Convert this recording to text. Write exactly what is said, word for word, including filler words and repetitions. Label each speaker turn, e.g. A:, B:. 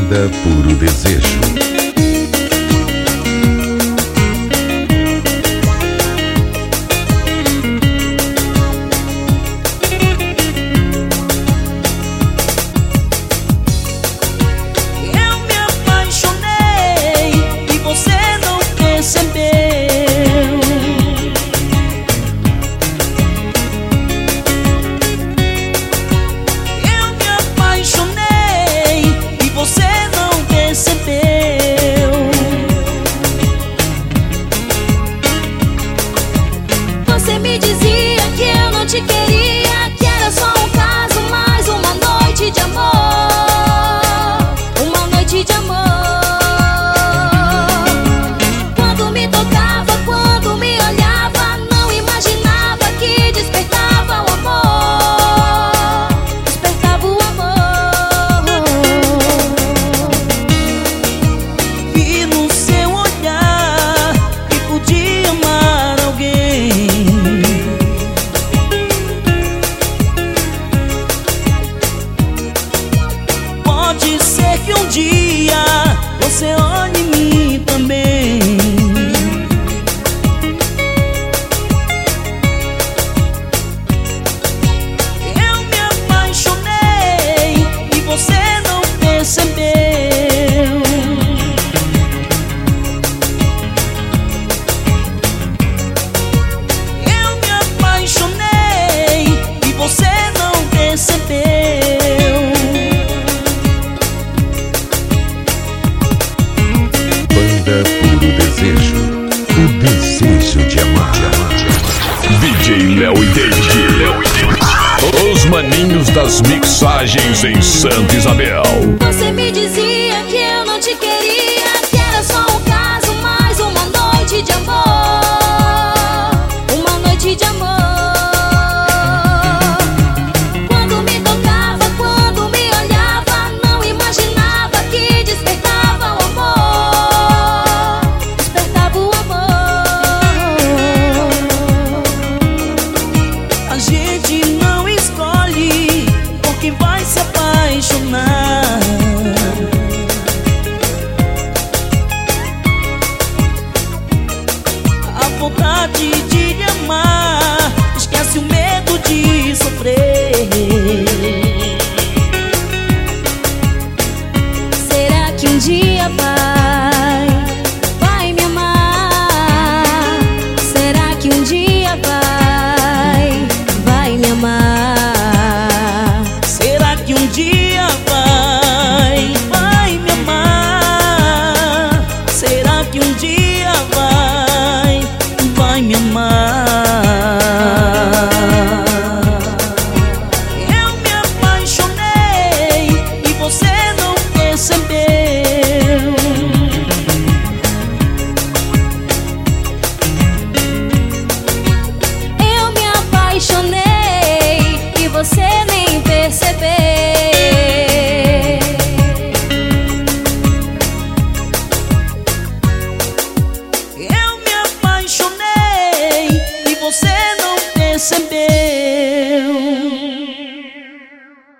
A: Banda Puro Desejo.
B: Você me dizia que eu não te queria, que era só um caso, mais uma noite de amor, uma noite de amor. Quando me tocava, quando me olhava, não imaginava que despertava o amor, despertava o amor.
C: Vi no seu olhar que podia amar alguém. Pode ser que um dia você olhe em mim também. Eu me apaixonei e você não percebeu. Eu me apaixonei e você não percebeu.
A: Banda Puro Desejo, o desejo de amar.
D: D J Léo e David, os maninhos das mixagens em Santa Isabel.
B: Você me dizia que eu não te queria, que era só um caso, mais uma noite de amor, uma noite de amor. Quando me tocava, quando me olhava, não imaginava que despertava o amor, despertava o amor.
C: A gente não escolhe por quem vai se apaixonar. A vontade de lhe amar esquece o medo de sofrer.
B: Será que um dia vai, vai me amar? Será que um dia vai, vai me amar?
C: Será que um dia vai